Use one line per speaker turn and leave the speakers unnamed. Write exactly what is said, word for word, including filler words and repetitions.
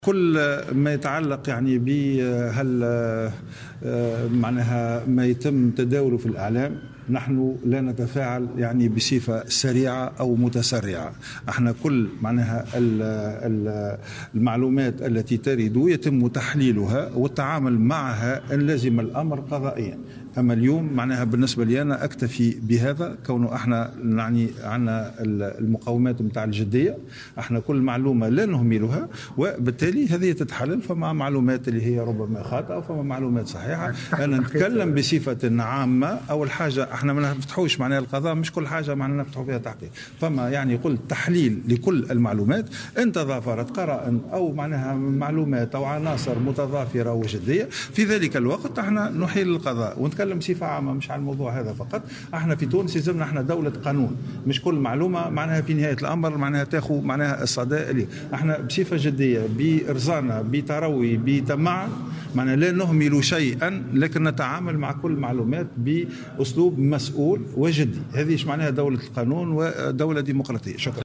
كل ما يتعلق يعني بهل معناها ما يتم تداوله في الإعلام، نحن لا نتفاعل يعني بصفة سريعة أو متسرعة. احنا كل معناها المعلومات التي ترد يتم تحليلها والتعامل معها إن لزم الأمر قضائيا. أما اليوم معناها بالنسبة لي أنا أكتفي بهذا، كونه احنا يعني عنا المقومات متاع الجدية، احنا كل معلومة لا نهملها، وبالتالي هذه تتحلل. فما معلومات اللي هي ربما خاطئة وفما معلومات صحيحة. أنا نتكلم بصفة عامة. أول حاجة احنا ما نفتحوش معناها القضاء، مش كل حاجة معناها نفتحوا فيها تحقيق. فما يعني قلت تحليل لكل المعلومات إن تضافرت قرائن أو معناها معلومات أو عناصر متضافرة وجدية، في ذلك الوقت احنا نحيل القضاء ونتكلم بصفة عامة، مش على الموضوع هذا فقط. احنا في تونس يلزمنا احنا دولة قانون، مش كل معلومة معناها في نهاية الأمر معناها تاخذ معناها الصدى اللي احنا بصفة جدية بإرزانة بتروي بتمعن، معناها لا نهمل شيئا، لكن نتعامل مع كل معلومات بأسلوب مسؤول وجدي. هذه معناها دولة القانون ودولة ديمقراطية. شكرا.